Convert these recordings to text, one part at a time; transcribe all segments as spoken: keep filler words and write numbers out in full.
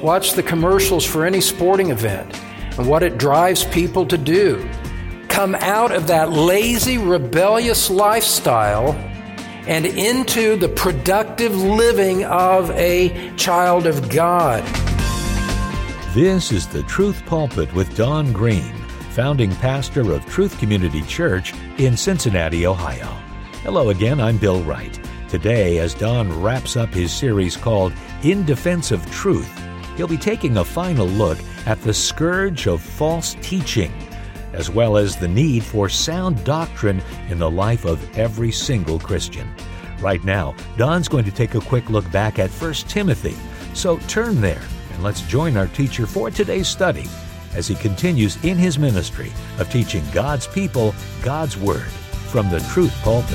Watch the commercials for any sporting event and what it drives people to do. Come out of that lazy, rebellious lifestyle and into the productive living of a child of God. This is the Truth Pulpit with Don Green, founding pastor of Truth Community Church in Cincinnati, Ohio. Hello again, I'm Bill Wright. Today, as Don wraps up his series called In Defense of Truth, he'll be taking a final look at the scourge of false teaching, as well as the need for sound doctrine in the life of every single Christian. Right now, Don's going to take a quick look back at First Timothy. So turn there and let's join our teacher for today's study as he continues in his ministry of teaching God's people God's Word from the Truth Pulpit.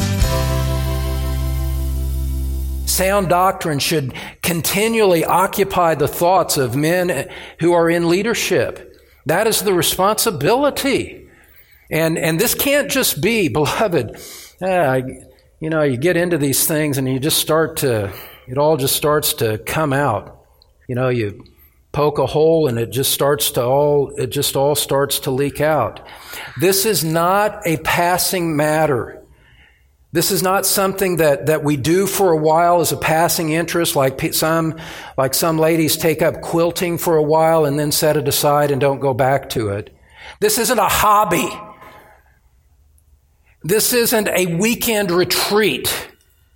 Sound doctrine should continually occupy the thoughts of men who are in leadership. That is the responsibility. And and this can't just be, beloved, uh, you know, you get into these things and you just start to, it all just starts to come out. You know, you poke a hole and it just starts to all, it just all starts to leak out. This is not a passing matter. This is not something that, that we do for a while as a passing interest, like some like some ladies take up quilting for a while and then set it aside and don't go back to it. This isn't a hobby. This isn't a weekend retreat.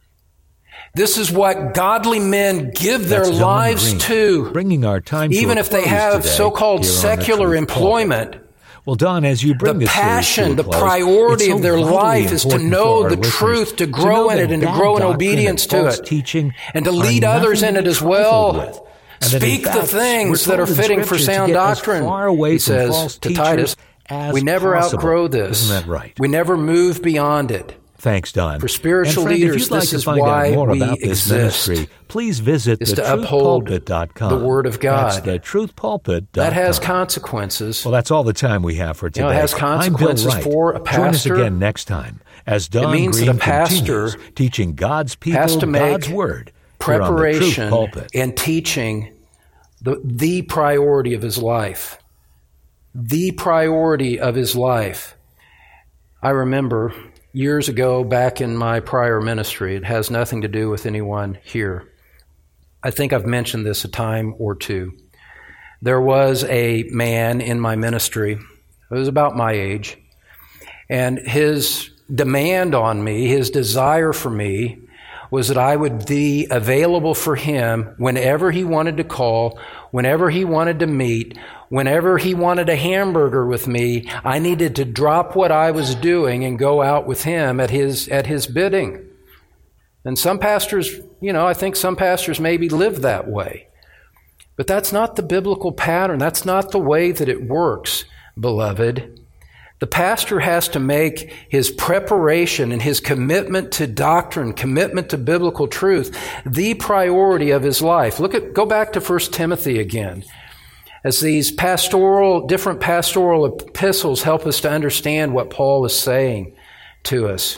This is what godly men give their That's lives Green, to, bringing our time even to a if they close have today so-called here on the secular Truth employment. Pulpit. Well, Don, as you bring the this passion, to a the close, priority it's so of their vitally life is to important know for our the listeners truth, to to grow know in that it, and to bad grow in doctrine obedience and to false it, teaching and to are lead others nothing in to it be as well. trifled with. And that, in Speak the fact, things we're that are told in fitting for Scripture to sound get as doctrine, far away he from says false to teachers Titus. as We never possible. outgrow this. Isn't that right? We never move beyond it. Thanks, Don. For spiritual and friend, leaders, if you'd like this to is find why out more we about this exist, ministry, please visit is the to truth uphold pulpit dot com. the Word of God. That's the truth pulpit dot com. That has consequences. Well, that's all the time we have for today. You know, it has consequences I'm Bill Wright. for a pastor. Join us again next time as Don It means Green that a pastor continues teaching God's people has to make God's Word here on the Truth preparation Pulpit. and teaching the, the priority of his life. The priority of his life. I remember years ago, back in my prior ministry, it has nothing to do with anyone here. I think I've mentioned this a time or two. There was a man in my ministry who was about my age, and his demand on me, his desire for me, was that I would be available for him whenever he wanted to call, whenever he wanted to meet, whenever he wanted a hamburger with me. I needed to drop what I was doing and go out with him at his at his bidding. And some pastors, you know, I think some pastors maybe live that way. But that's not the biblical pattern. That's not the way that it works, beloved. The pastor has to make his preparation and his commitment to doctrine, commitment to biblical truth, the priority of his life. Look at, go back to First Timothy again. As these pastoral, different pastoral epistles help us to understand what Paul is saying to us.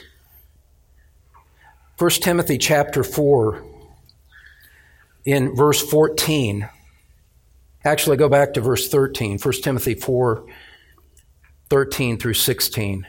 First Timothy chapter four, in verse fourteen. Actually, go back to verse thirteen. First Timothy four, thirteen through sixteen.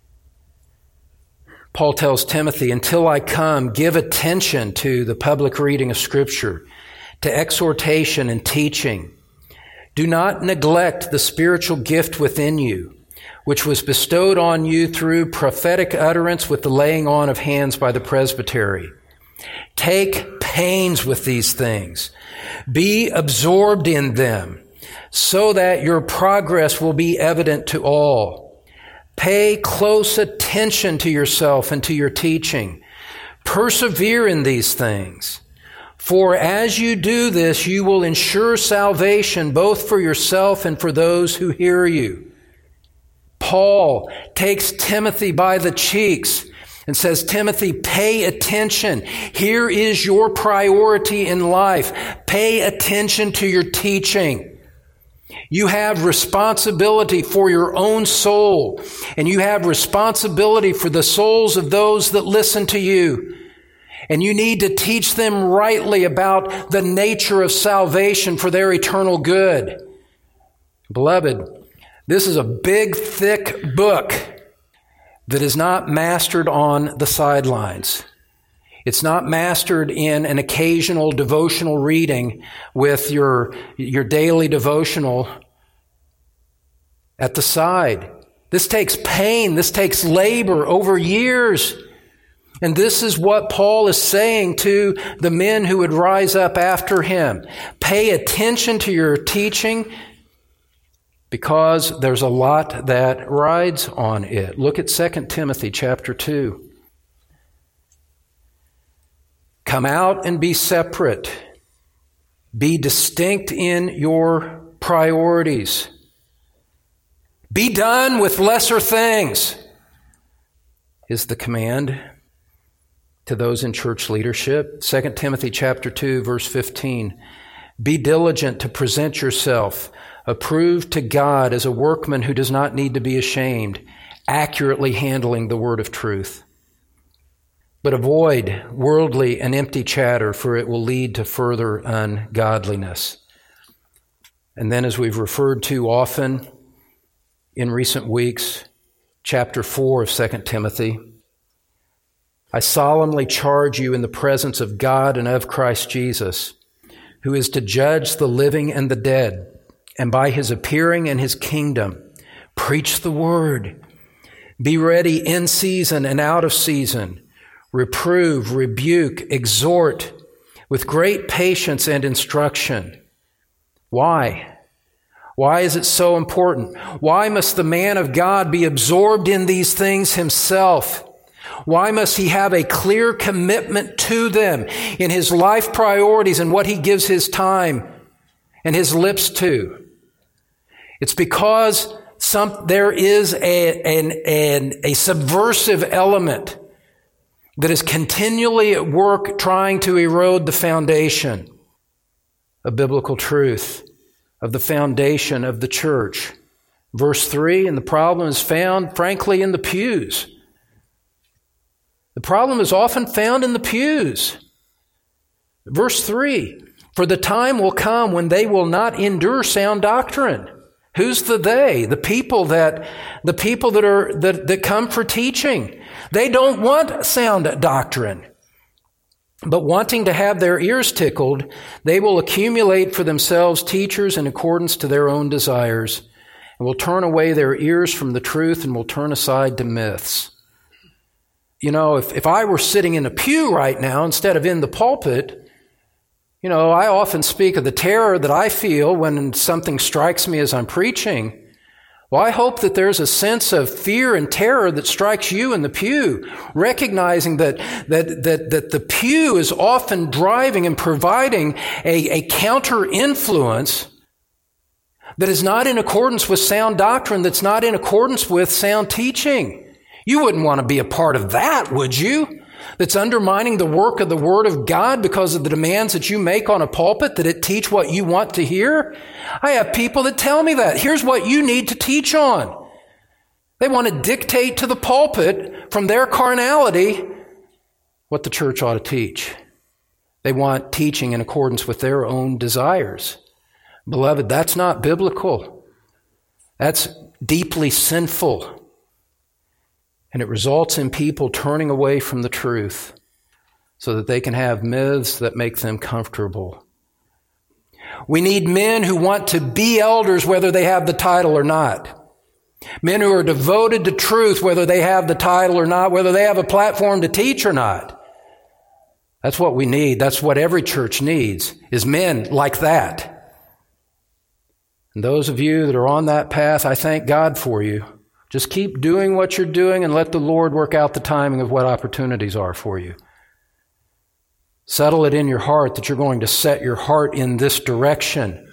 Paul tells Timothy, until I come, give attention to the public reading of Scripture, to exhortation and teaching. Do not neglect the spiritual gift within you, which was bestowed on you through prophetic utterance with the laying on of hands by the presbytery. Take pains with these things. Be absorbed in them, so that your progress will be evident to all. Pay close attention to yourself and to your teaching. Persevere in these things. For as you do this, you will ensure salvation both for yourself and for those who hear you. Paul takes Timothy by the cheeks and says, Timothy, pay attention. Here is your priority in life. Pay attention to your teaching. You have responsibility for your own soul, and you have responsibility for the souls of those that listen to you. And you need to teach them rightly about the nature of salvation for their eternal good. Beloved, this is a big, thick book that is not mastered on the sidelines. It's not mastered in an occasional devotional reading with your, your daily devotional at the side. This takes pain. This takes labor over years. And this is what Paul is saying to the men who would rise up after him. Pay attention to your teaching because there's a lot that rides on it. Look at Second Timothy chapter two. Come out and be separate. Be distinct in your priorities. Be done with lesser things, is the command to those in church leadership. Second Timothy chapter two, verse fifteen. Be diligent to present yourself approved to God as a workman who does not need to be ashamed, accurately handling the word of truth. But avoid worldly and empty chatter, for it will lead to further ungodliness. And then, as we've referred to often in recent weeks, chapter four of Second Timothy, I solemnly charge you in the presence of God and of Christ Jesus, who is to judge the living and the dead, and by his appearing in his kingdom, preach the word. Be ready in season and out of season. Reprove, rebuke, exhort with great patience and instruction. Why? Why is it so important? Why must the man of God be absorbed in these things himself? Why must he have a clear commitment to them in his life priorities and what he gives his time and his lips to? It's because some, there is a, an, an, a subversive element that is continually at work trying to erode the foundation of biblical truth, of the foundation of the church. Verse three, and the problem is found, frankly, in the pews. The problem is often found in the pews. Verse three, for the time will come when they will not endure sound doctrine. Who's the they? The people that the people that are that, that come for teaching. They don't want sound doctrine. But wanting to have their ears tickled, they will accumulate for themselves teachers in accordance to their own desires, and will turn away their ears from the truth and will turn aside to myths. You know, if, if I were sitting in a pew right now instead of in the pulpit, you know, I often speak of the terror that I feel when something strikes me as I'm preaching. Well, I hope that there's a sense of fear and terror that strikes you in the pew, recognizing that that that, that the pew is often driving and providing a, a counter-influence that is not in accordance with sound doctrine, that's not in accordance with sound teaching. You wouldn't want to be a part of that, would you? That's undermining the work of the Word of God because of the demands that you make on a pulpit, that it teach what you want to hear. I have people that tell me that. Here's what you need to teach on. They want to dictate to the pulpit from their carnality what the church ought to teach. They want teaching in accordance with their own desires. Beloved, that's not biblical. That's deeply sinful. And it results in people turning away from the truth so that they can have myths that make them comfortable. We need men who want to be elders whether they have the title or not. Men who are devoted to truth whether they have the title or not, whether they have a platform to teach or not. That's what we need. That's what every church needs, is men like that. And those of you that are on that path, I thank God for you. Just keep doing what you're doing and let the Lord work out the timing of what opportunities are for you. Settle it in your heart that you're going to set your heart in this direction.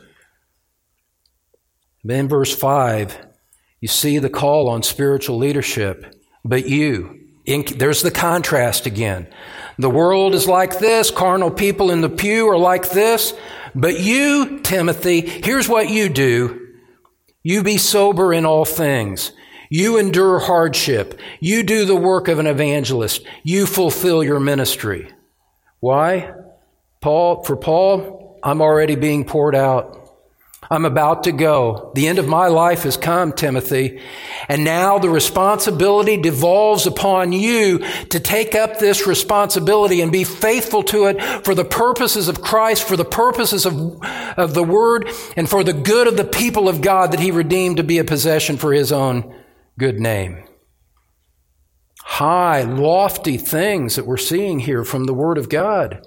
Then in verse five, you see the call on spiritual leadership. But you, in, there's the contrast again. The world is like this. Carnal people in the pew are like this. But you, Timothy, here's what you do. You be sober in all things. You endure hardship. You do the work of an evangelist. You fulfill your ministry. Why? Paul, for Paul, I'm already being poured out. I'm about to go. The end of my life has come, Timothy. And now the responsibility devolves upon you to take up this responsibility and be faithful to it for the purposes of Christ, for the purposes of, of the Word, and for the good of the people of God that He redeemed to be a possession for His own good name. High, lofty things that we're seeing here from the Word of God.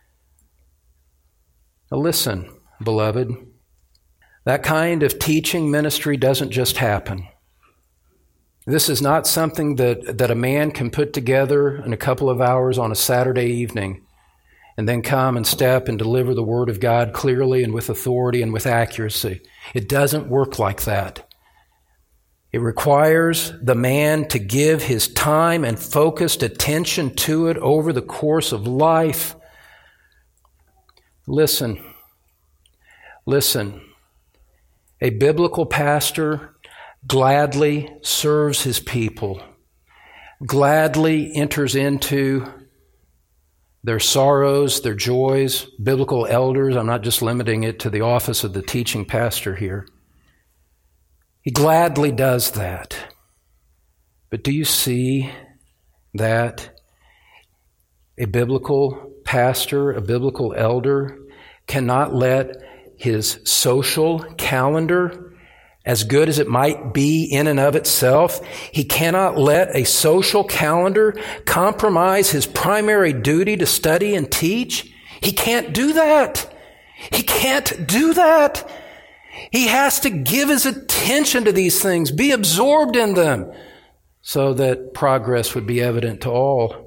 Now listen, beloved. That kind of teaching ministry doesn't just happen. This is not something that, that a man can put together in a couple of hours on a Saturday evening and then come and step and deliver the Word of God clearly and with authority and with accuracy. It doesn't work like that. It requires the man to give his time and focused attention to it over the course of life. Listen, listen. A biblical pastor gladly serves his people, gladly enters into their sorrows, their joys. Biblical elders, I'm not just limiting it to the office of the teaching pastor here. He gladly does that. But do you see that a biblical pastor, a biblical elder, cannot let his social calendar, as good as it might be in and of itself, he cannot let a social calendar compromise his primary duty to study and teach? He can't do that. He can't do that. He has to give his attention to these things, be absorbed in them, so that progress would be evident to all.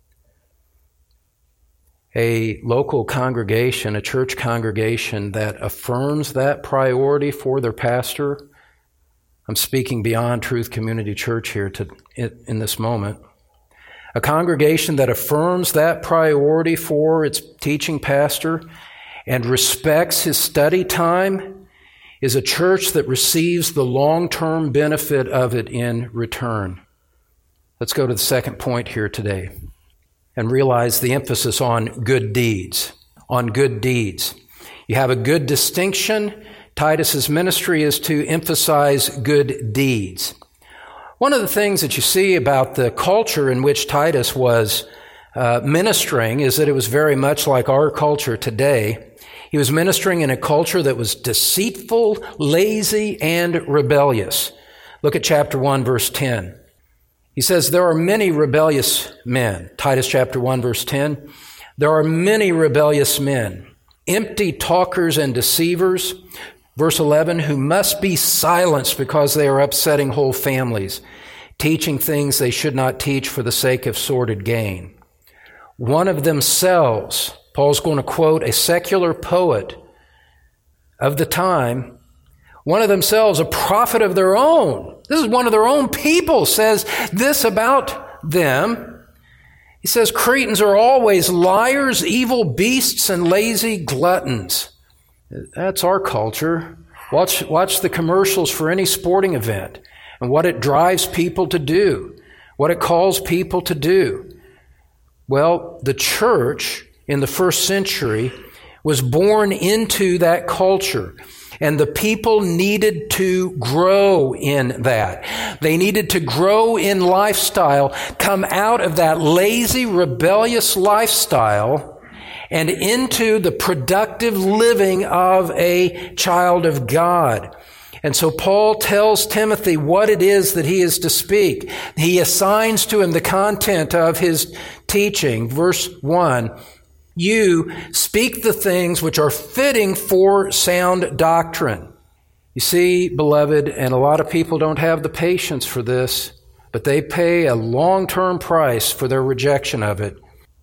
A local congregation, a church congregation that affirms that priority for their pastor. I'm speaking beyond Truth Community Church here to, in this moment. A congregation that affirms that priority for its teaching pastor and respects his study time is a church that receives the long-term benefit of it in return. Let's go to the second point here today. And realize the emphasis on good deeds, on good deeds. You have a good distinction. Titus's ministry is to emphasize good deeds. One of the things that you see about the culture in which Titus was uh, ministering is that it was very much like our culture today. He was ministering in a culture that was deceitful, lazy, and rebellious. Look at chapter one, verse ten. He says, there are many rebellious men. Titus chapter one, verse ten. There are many rebellious men, empty talkers and deceivers. Verse eleven, who must be silenced because they are upsetting whole families, teaching things they should not teach for the sake of sordid gain. One of themselves, Paul's going to quote a secular poet of the time, one of themselves, a prophet of their own. This is one of their own people, says this about them. He says, Cretans are always liars, evil beasts, and lazy gluttons. That's our culture. Watch, watch the commercials for any sporting event and what it drives people to do, what it calls people to do. Well, the church in the first century was born into that culture. And the people needed to grow in that. They needed to grow in lifestyle, come out of that lazy, rebellious lifestyle and into the productive living of a child of God. And so Paul tells Timothy what it is that he is to speak. He assigns to him the content of his teaching. Verse one, you speak the things which are fitting for sound doctrine. You see, beloved, and a lot of people don't have the patience for this, but they pay a long-term price for their rejection of it.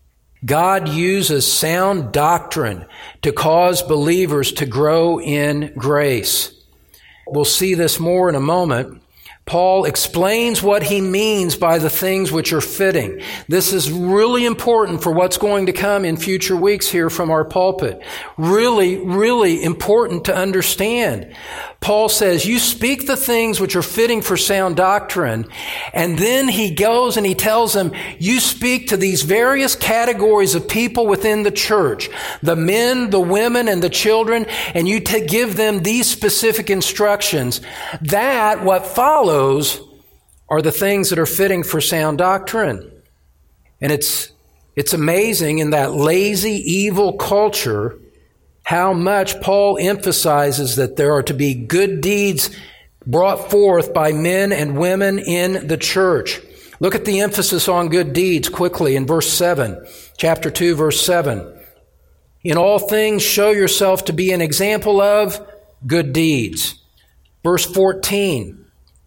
God uses sound doctrine to cause believers to grow in grace. We'll see this more in a moment. Paul explains what he means by the things which are fitting. This is really important for what's going to come in future weeks here from our pulpit. Really, really important to understand. Paul says, you speak the things which are fitting for sound doctrine, and then he goes and he tells them, you speak to these various categories of people within the church, the men, the women, and the children, and you to give them these specific instructions. That, what follows, are the things that are fitting for sound doctrine. And it's, it's amazing in that lazy, evil culture how much Paul emphasizes that there are to be good deeds brought forth by men and women in the church. Look at the emphasis on good deeds quickly in verse seven, chapter two, verse seven. In all things show yourself to be an example of good deeds. Verse fourteen,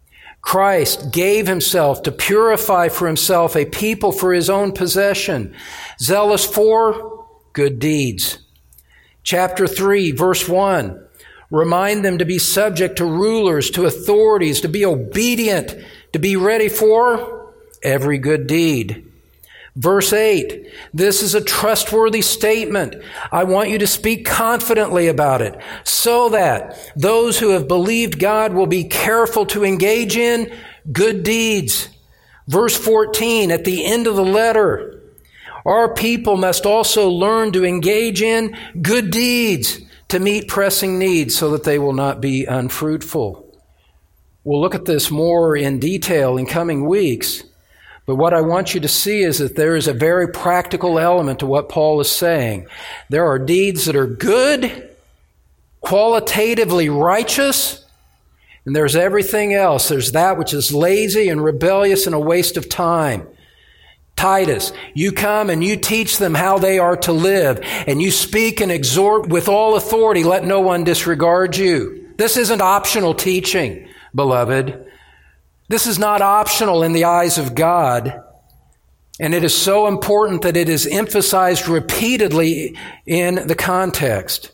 Christ gave himself to purify for himself a people for his own possession, zealous for good deeds. Chapter three, verse one, remind them to be subject to rulers, to authorities, to be obedient, to be ready for every good deed. Verse eight, this is a trustworthy statement. I want you to speak confidently about it so that those who have believed God will be careful to engage in good deeds. Verse fourteen, at the end of the letter, our people must also learn to engage in good deeds to meet pressing needs so that they will not be unfruitful. We'll look at this more in detail in coming weeks, but what I want you to see is that there is a very practical element to what Paul is saying. There are deeds that are good, qualitatively righteous, and there's everything else. There's that which is lazy and rebellious and a waste of time. Titus, you come and you teach them how they are to live, and you speak and exhort with all authority. Let no one disregard you. This isn't optional teaching, beloved. This is not optional in the eyes of God. And it is so important that it is emphasized repeatedly in the context.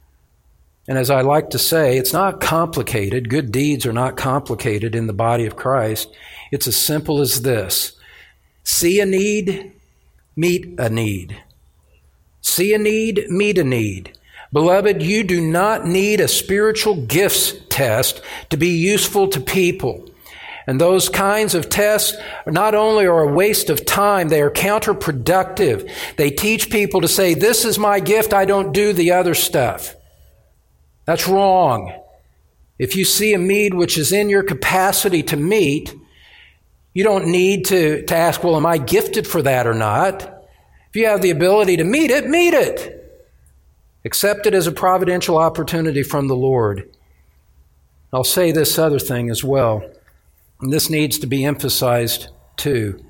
And as I like to say, it's not complicated. Good deeds are not complicated in the body of Christ. It's as simple as this. See a need, meet a need. See a need, meet a need. Beloved, you do not need a spiritual gifts test to be useful to people. And those kinds of tests not only are a waste of time, they are counterproductive. They teach people to say, this is my gift, I don't do the other stuff. That's wrong. If you see a need which is in your capacity to meet, you don't need to, to ask, well, am I gifted for that or not? If you have the ability to meet it, meet it. Accept it as a providential opportunity from the Lord. I'll say this other thing as well, and this needs to be emphasized too.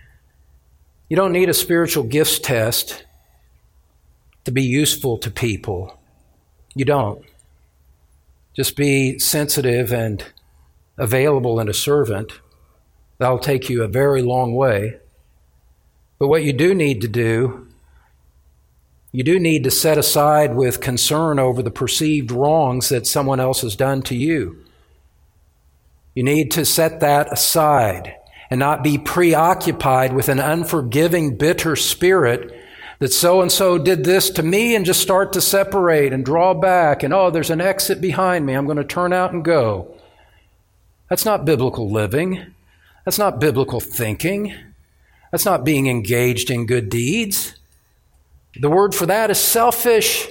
You don't need a spiritual gifts test to be useful to people. You don't. Just be sensitive and available and a servant. That'll take you a very long way. But what you do need to do, you do need to set aside with concern over the perceived wrongs that someone else has done to you. You need to set that aside and not be preoccupied with an unforgiving, bitter spirit that so-and-so did this to me and just start to separate and draw back and, oh, there's an exit behind me. I'm going to turn out and go. That's not biblical living. That's not biblical thinking. That's not being engaged in good deeds. The word for that is selfish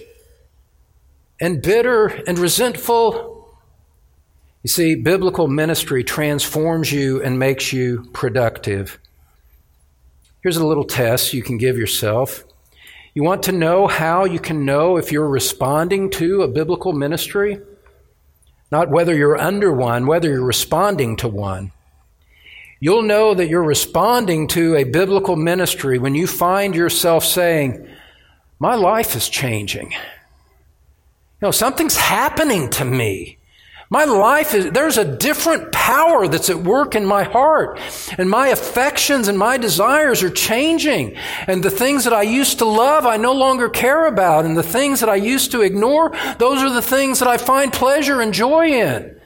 and bitter and resentful. You see, biblical ministry transforms you and makes you productive. Here's a little test you can give yourself. You want to know how you can know if you're responding to a biblical ministry? Not whether you're under one, whether you're responding to one. You'll know that you're responding to a biblical ministry when you find yourself saying, my life is changing. You know, something's happening to me. My life is, there's a different power that's at work in my heart. And my affections and my desires are changing. And the things that I used to love, I no longer care about. And the things that I used to ignore, those are the things that I find pleasure and joy in.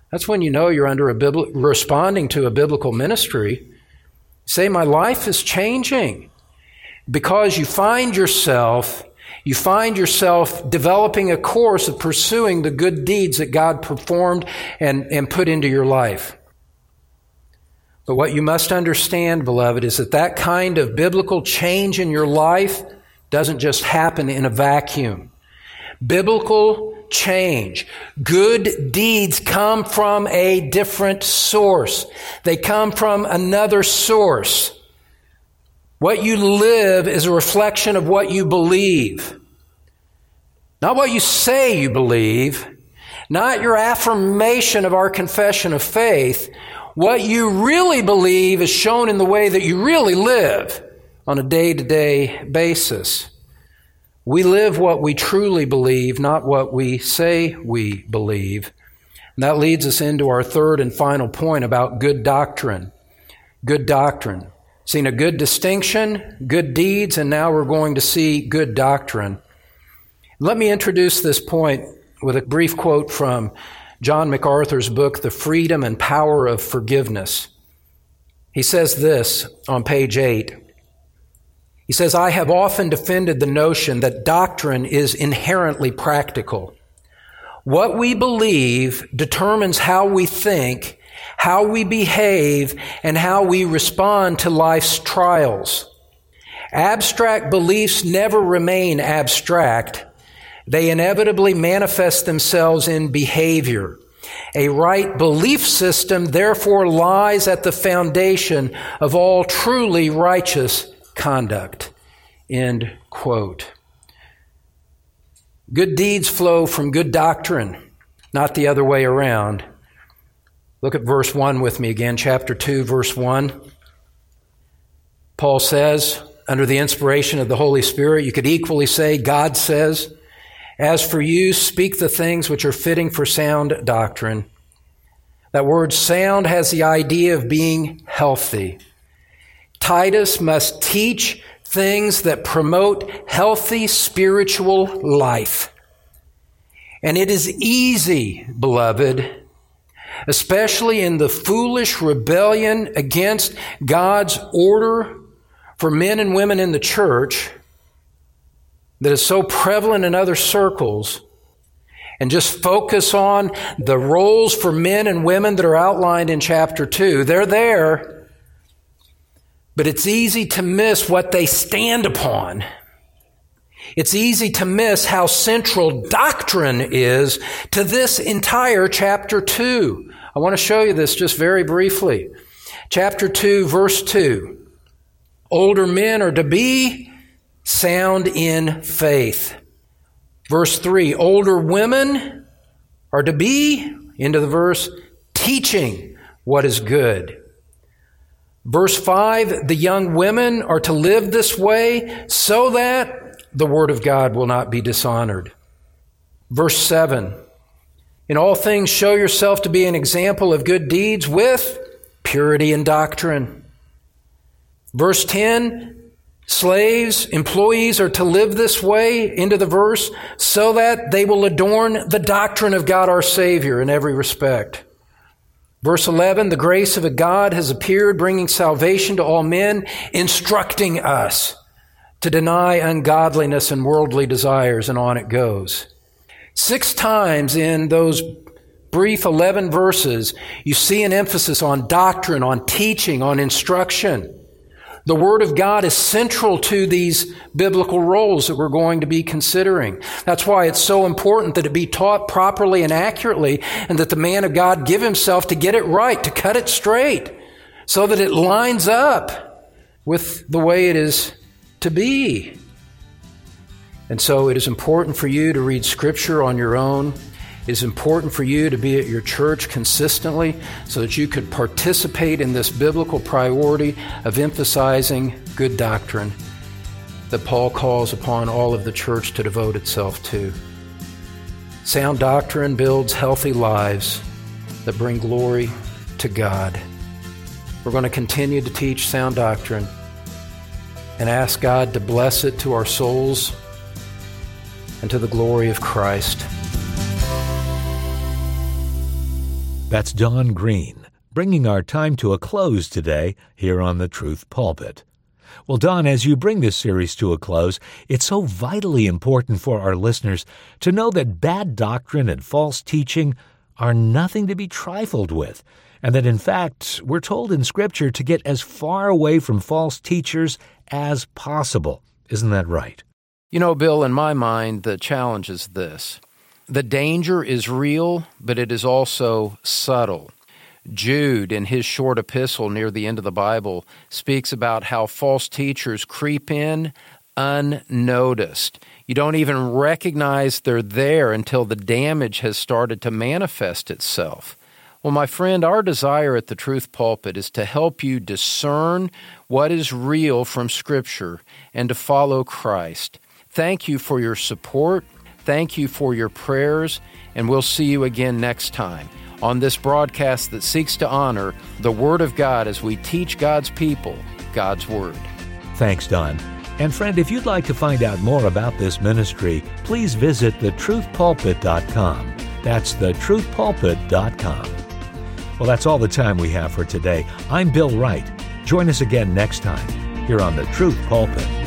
That's when you know you're under a bibl- responding to a biblical ministry. Say, my life is changing. Because you find yourself, you find yourself developing a course of pursuing the good deeds that God performed and, and put into your life. But what you must understand, beloved, is that that kind of biblical change in your life doesn't just happen in a vacuum. Biblical change, good deeds come from a different source. They come from another source. What you live is a reflection of what you believe. Not what you say you believe, not your affirmation of our confession of faith. What you really believe is shown in the way that you really live on a day-to-day basis. We live what we truly believe, not what we say we believe. And that leads us into our third and final point about good doctrine. Good doctrine. Seen a good distinction, good deeds, and now we're going to see good doctrine. Let me introduce this point with a brief quote from John MacArthur's book, The Freedom and Power of Forgiveness. He says this on page eight. He says, I have often defended the notion that doctrine is inherently practical. What we believe determines how we think, how we behave, and how we respond to life's trials. Abstract beliefs never remain abstract. They inevitably manifest themselves in behavior. A right belief system therefore lies at the foundation of all truly righteous conduct. End quote. Good deeds flow from good doctrine, not the other way around. Look at verse one with me again, chapter two, verse one. Paul says, under the inspiration of the Holy Spirit, you could equally say, God says, as for you, speak the things which are fitting for sound doctrine. That word sound has the idea of being healthy. Titus must teach things that promote healthy spiritual life. And it is easy, beloved, especially in the foolish rebellion against God's order for men and women in the church that is so prevalent in other circles, and just focus on the roles for men and women that are outlined in chapter two. They're there, but it's easy to miss what they stand upon. It's easy to miss how central doctrine is to this entire chapter two. I want to show you this just very briefly. Chapter two, verse two. Older men are to be sound in faith. Verse three, older women are to be, into the verse, teaching what is good. Verse five, the young women are to live this way so that the word of God will not be dishonored. Verse seven, in all things show yourself to be an example of good deeds with purity in doctrine. Verse ten, slaves, employees are to live this way, into the verse, so that they will adorn the doctrine of God our Savior in every respect. Verse eleven, the grace of a God has appeared, bringing salvation to all men, instructing us to deny ungodliness and worldly desires, and on it goes. Six times in those brief eleven verses, you see an emphasis on doctrine, on teaching, on instruction. The Word of God is central to these biblical roles that we're going to be considering. That's why it's so important that it be taught properly and accurately, and that the man of God give himself to get it right, to cut it straight, so that it lines up with the way it is to be. And so it is important for you to read Scripture on your own. It is important for you to be at your church consistently so that you could participate in this biblical priority of emphasizing good doctrine that Paul calls upon all of the church to devote itself to. Sound doctrine builds healthy lives that bring glory to God. We're going to continue to teach sound doctrine and ask God to bless it to our souls and to the glory of Christ. That's Don Green, bringing our time to a close today here on the Truth Pulpit. Well, Don, as you bring this series to a close, it's so vitally important for our listeners to know that bad doctrine and false teaching are nothing to be trifled with, and that, in fact, we're told in Scripture to get as far away from false teachers as possible. Isn't that right? You know, Bill, in my mind, the challenge is this. The danger is real, but it is also subtle. Jude, in his short epistle near the end of the Bible, speaks about how false teachers creep in unnoticed. You don't even recognize they're there until the damage has started to manifest itself. Well, my friend, our desire at the Truth Pulpit is to help you discern what is real from Scripture and to follow Christ. Thank you for your support. Thank you for your prayers, and we'll see you again next time on this broadcast that seeks to honor the Word of God as we teach God's people God's Word. Thanks, Don. And friend, if you'd like to find out more about this ministry, please visit the truth pulpit dot com. That's the truth pulpit dot com. Well, that's all the time we have for today. I'm Bill Wright. Join us again next time here on the Truth Pulpit.